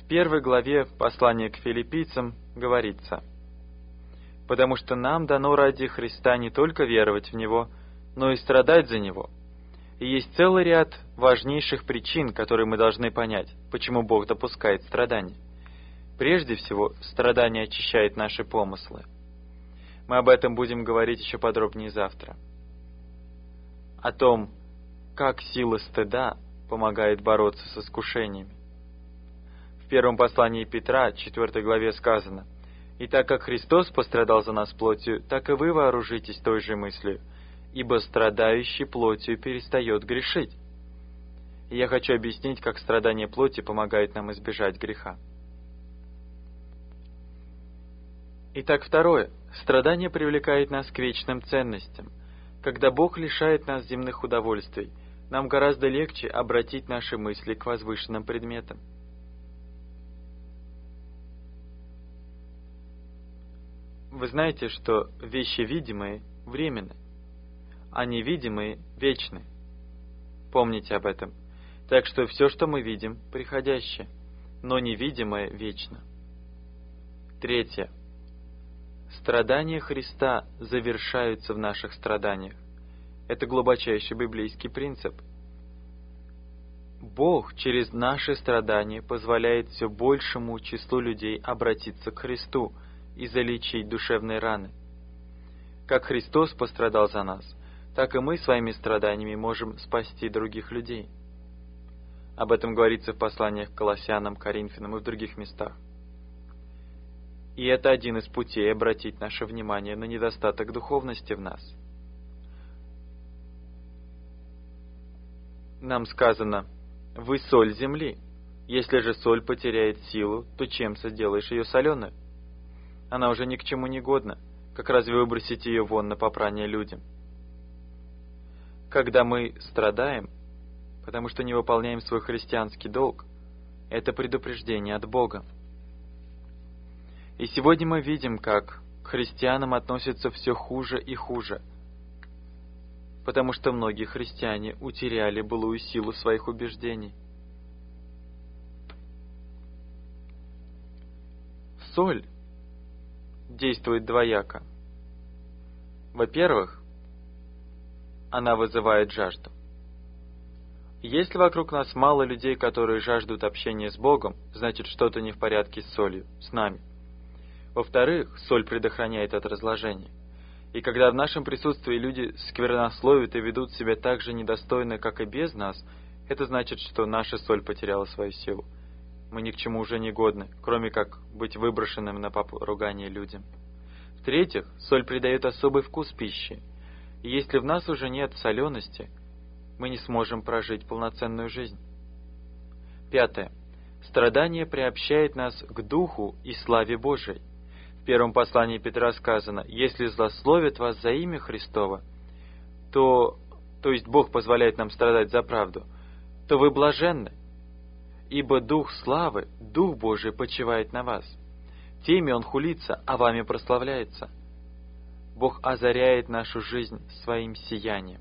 В 1 главе послания к филиппийцам говорится: «Потому что нам дано ради Христа не только веровать в Него, но и страдать за Него». И есть целый ряд важнейших причин, которые мы должны понять, почему Бог допускает страдания. Прежде всего, страдание очищает наши помыслы. Мы об этом будем говорить еще подробнее завтра. О том, как сила стыда помогает бороться с искушениями. В первом послании Петра, 4 главе сказано: «И так как Христос пострадал за нас плотью, так и вы вооружитесь той же мыслью, ибо страдающий плотью перестает грешить». И я хочу объяснить, как страдание плоти помогает нам избежать греха. Итак, второе. Страдание привлекает нас к вечным ценностям. Когда Бог лишает нас земных удовольствий, нам гораздо легче обратить наши мысли к возвышенным предметам. Вы знаете, что вещи видимые временны, а невидимые вечны. Помните об этом. Так что все, что мы видим, приходящее, но невидимое вечно. Третье. Страдания Христа завершаются в наших страданиях. Это глубочайший библейский принцип. Бог через наши страдания позволяет все большему числу людей обратиться к Христу и залечить душевные раны. Как Христос пострадал за нас, так и мы своими страданиями можем спасти других людей. Об этом говорится в посланиях к Колоссянам, Коринфянам и в других местах. И это один из путей обратить наше внимание на недостаток духовности в нас. Нам сказано: «Вы соль земли. Если же соль потеряет силу, то чем соделаешь ее соленой? Она уже ни к чему не годна, как разве выбросить ее вон на попрание людям?» Когда мы страдаем, потому что не выполняем свой христианский долг, это предупреждение от Бога. И сегодня мы видим, как к христианам относятся все хуже и хуже, потому что многие христиане утеряли былую силу своих убеждений. Соль действует двояко. Во-первых, она вызывает жажду. Если вокруг нас мало людей, которые жаждут общения с Богом, значит, что-то не в порядке с солью, с нами. Во-вторых, соль предохраняет от разложения. И когда в нашем присутствии люди сквернословят и ведут себя так же недостойно, как и без нас, это значит, что наша соль потеряла свою силу. Мы ни к чему уже не годны, кроме как быть выброшенным на поругание людям. В-третьих, соль придает особый вкус пищи. И если в нас уже нет солености, мы не сможем прожить полноценную жизнь. Пятое. Страдание приобщает нас к Духу и славе Божией. В первом послании Петра сказано: «Если злословят вас за имя Христово, то есть Бог позволяет нам страдать за правду, то вы блаженны, ибо Дух славы, Дух Божий почивает на вас. Теми Он хулится, а вами прославляется». Бог озаряет нашу жизнь своим сиянием.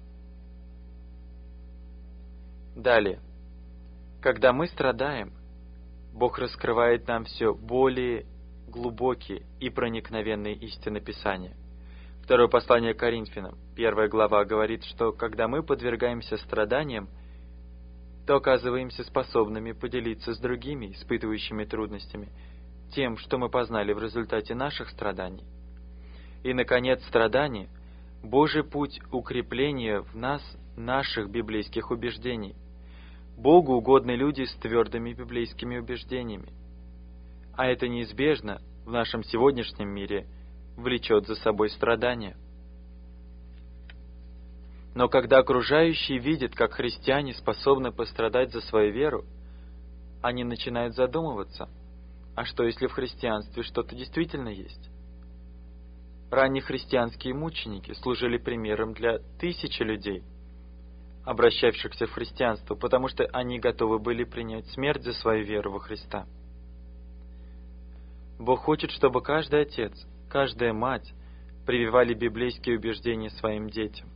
Далее. Когда мы страдаем, Бог раскрывает нам все более глубокие и проникновенные истины Писания. Второе послание к Коринфянам, 1 глава, говорит, что когда мы подвергаемся страданиям, то оказываемся способными поделиться с другими, испытывающими трудностями, тем, что мы познали в результате наших страданий. И, наконец, страдание – Божий путь укрепления в нас наших библейских убеждений. Богу угодны люди с твердыми библейскими убеждениями. А это неизбежно в нашем сегодняшнем мире влечет за собой страдания. Но когда окружающие видят, как христиане способны пострадать за свою веру, они начинают задумываться: а что, если в христианстве что-то действительно есть? Ранние христианские мученики служили примером для тысячи людей, обращавшихся в христианство, потому что они готовы были принять смерть за свою веру во Христа. Бог хочет, чтобы каждый отец, каждая мать прививали библейские убеждения своим детям.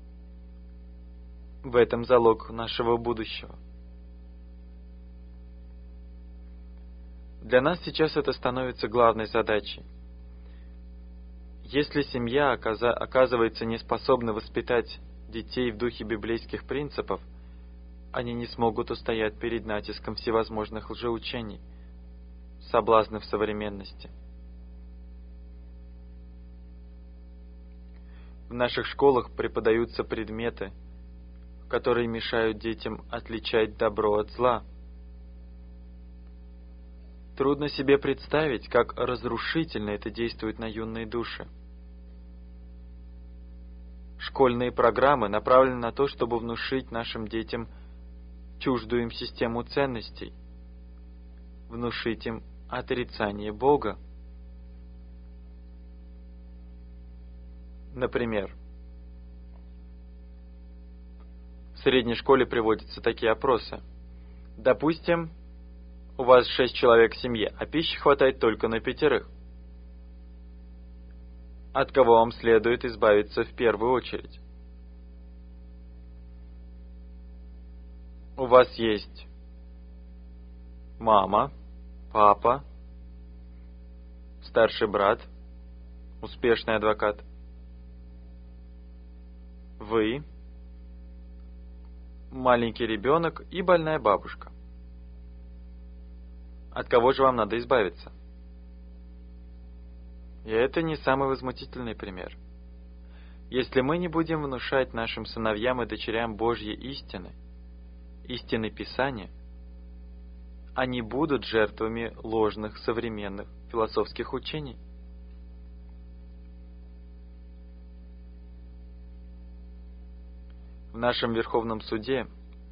В этом залог нашего будущего. Для нас сейчас это становится главной задачей. Если семья оказывается не способна воспитать детей в духе библейских принципов, они не смогут устоять перед натиском всевозможных лжеучений, соблазнов современности. В наших школах преподаются предметы, которые мешают детям отличать добро от зла. Трудно себе представить, как разрушительно это действует на юные души. Школьные программы направлены на то, чтобы внушить нашим детям чуждую им систему ценностей, внушить им отрицание Бога. Например, в средней школе приводятся такие опросы. Допустим, у вас 6 человек в семье, а пищи хватает только на 5. От кого вам следует избавиться в первую очередь? У вас есть мама, папа, старший брат, успешный адвокат. Вы, маленький ребенок и больная бабушка. От кого же вам надо избавиться? И это не самый возмутительный пример. Если мы не будем внушать нашим сыновьям и дочерям Божьи истины, истины Писания, они будут жертвами ложных современных философских учений. В нашем Верховном суде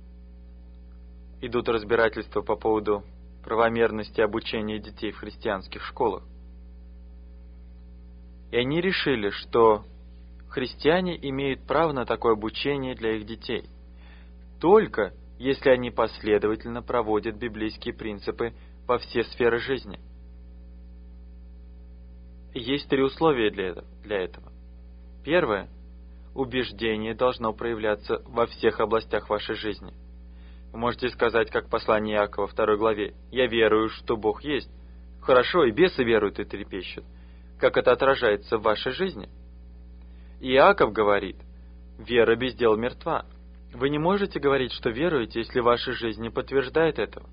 идут разбирательства по поводу правомерности обучения детей в христианских школах. И они решили, что христиане имеют право на такое обучение для их детей, только если они последовательно проводят библейские принципы во все сферы жизни. Есть 3 условия для этого. Первое. Убеждение должно проявляться во всех областях вашей жизни. Вы можете сказать, как послание Иакова в 2 главе: «Я верую, что Бог есть». Хорошо, и бесы веруют и трепещут. Как это отражается в вашей жизни? Иаков говорит: «Вера без дел мертва». Вы не можете говорить, что веруете, если ваша жизнь не подтверждает этого.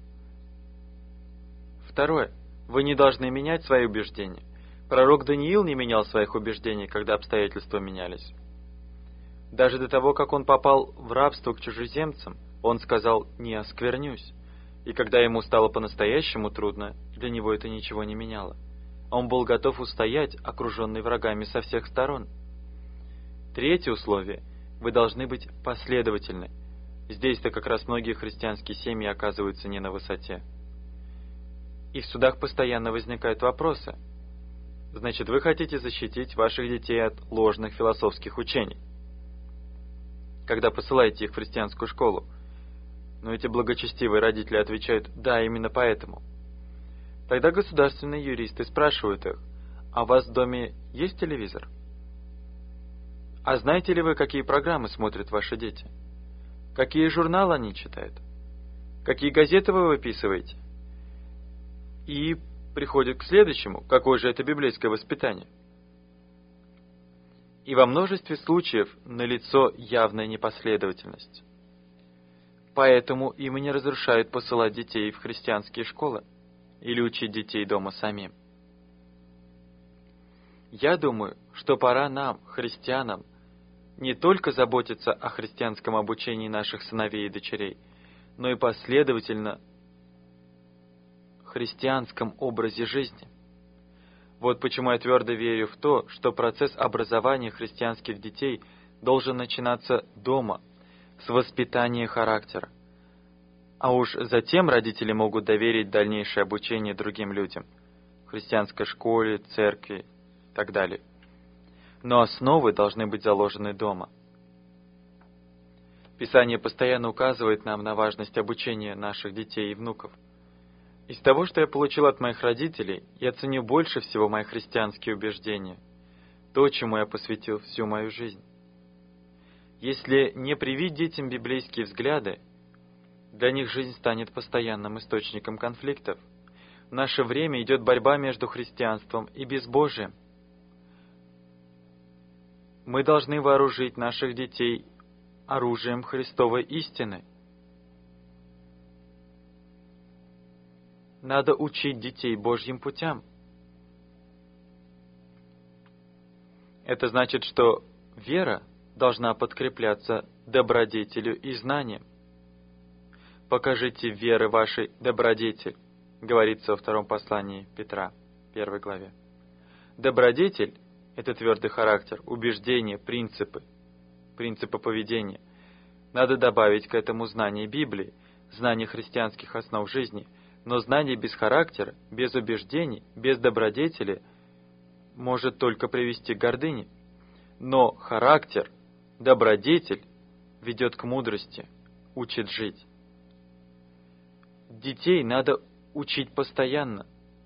Второе. Вы не должны менять свои убеждения. Пророк Даниил не менял своих убеждений, когда обстоятельства менялись. Даже до того, как он попал в рабство к чужеземцам, он сказал: «Не осквернюсь». И когда ему стало по-настоящему трудно, для него это ничего не меняло. Он был готов устоять, окруженный врагами со всех сторон. Третье условие. Вы должны быть последовательны. Здесь-то как раз многие христианские семьи оказываются не на высоте. И в судах постоянно возникают вопросы. Значит, вы хотите защитить ваших детей от ложных философских учений, когда посылаете их в христианскую школу. Но эти благочестивые родители отвечают: «Да, именно поэтому». Тогда государственные юристы спрашивают их: «А у вас в доме есть телевизор? А знаете ли вы, какие программы смотрят ваши дети? Какие журналы они читают? Какие газеты вы выписываете?» И приходят к следующему: какое же это библейское воспитание? И во множестве случаев налицо явная непоследовательность. Поэтому им и не разрешают посылать детей в христианские школы или учить детей дома самим. Я думаю, что пора нам, христианам, не только заботиться о христианском обучении наших сыновей и дочерей, но и последовательно христианском образе жизни. Вот почему я твердо верю в то, что процесс образования христианских детей должен начинаться дома, с воспитания характера. А уж затем родители могут доверить дальнейшее обучение другим людям, в христианской школе, церкви и так далее. Но основы должны быть заложены дома. Писание постоянно указывает нам на важность обучения наших детей и внуков. Из того, что я получил от моих родителей, я ценю больше всего мои христианские убеждения, то, чему я посвятил всю мою жизнь. Если не привить детям библейские взгляды, для них жизнь станет постоянным источником конфликтов. В наше время идет борьба между христианством и безбожием. Мы должны вооружить наших детей оружием Христовой истины. Надо учить детей Божьим путям. Это значит, что вера должна подкрепляться добродетелью и знанием. «Покажите веры вашей добродетель», говорится во втором послании Петра, 1 главе. Добродетель — это твердый характер, убеждения, принципы поведения. Надо добавить к этому знание Библии, знание христианских основ жизни, но знание без характера, без убеждений, без добродетели может только привести к гордыне. Но характер, добродетель ведет к мудрости, учит жить. Детей надо учить постоянно,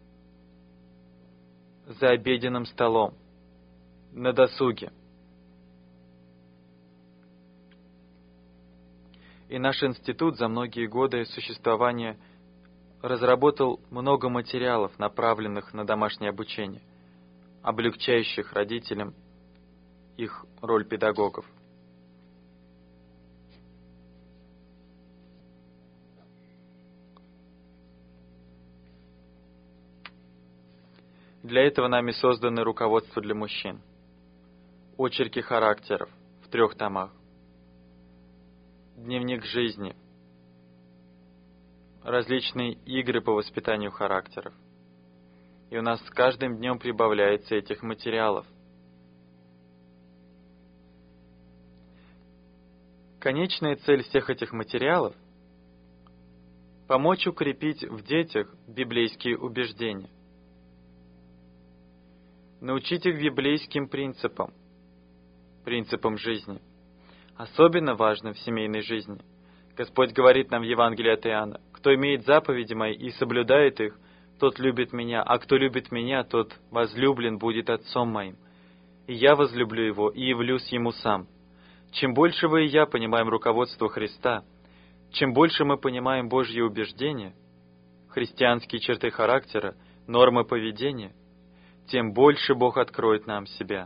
за обеденным столом, на досуге. И наш институт за многие годы существования разработал много материалов, направленных на домашнее обучение, облегчающих родителям их роль педагогов. Для этого нами созданы руководства для мужчин, очерки характеров в 3 томах, дневник жизни, различные игры по воспитанию характеров. И у нас с каждым днем прибавляется этих материалов. Конечная цель всех этих материалов – помочь укрепить в детях библейские убеждения, научить их библейским принципам жизни. Особенно важно в семейной жизни. Господь говорит нам в Евангелии от Иоанна: «Кто имеет заповеди мои и соблюдает их, тот любит меня, а кто любит меня, тот возлюблен будет Отцом моим. И я возлюблю его и явлюсь ему сам». Чем больше вы и я понимаем руководство Христа, чем больше мы понимаем Божьи убеждения, христианские черты характера, нормы поведения, тем больше Бог откроет нам себя.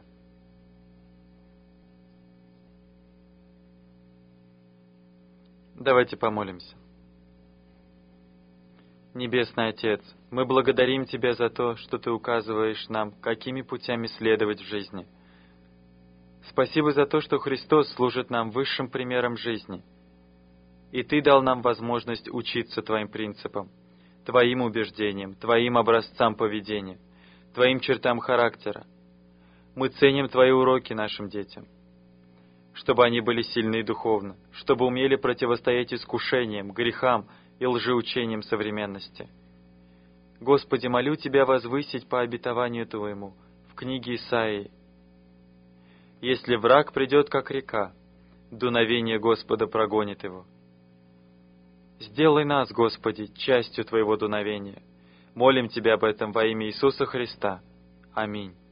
Давайте помолимся. Небесный Отец, мы благодарим Тебя за то, что Ты указываешь нам, какими путями следовать в жизни. Спасибо за то, что Христос служит нам высшим примером жизни. И Ты дал нам возможность учиться Твоим принципам, Твоим убеждениям, Твоим образцам поведения, Твоим чертам характера. Мы ценим Твои уроки нашим детям, чтобы они были сильны духовно, чтобы умели противостоять искушениям, грехам и лжеучениям современности. Господи, молю Тебя возвысить по обетованию Твоему в книге Исаии: «Если враг придет, как река, дуновение Господа прогонит его». Сделай нас, Господи, частью Твоего дуновения. Молим Тебя об этом во имя Иисуса Христа. Аминь.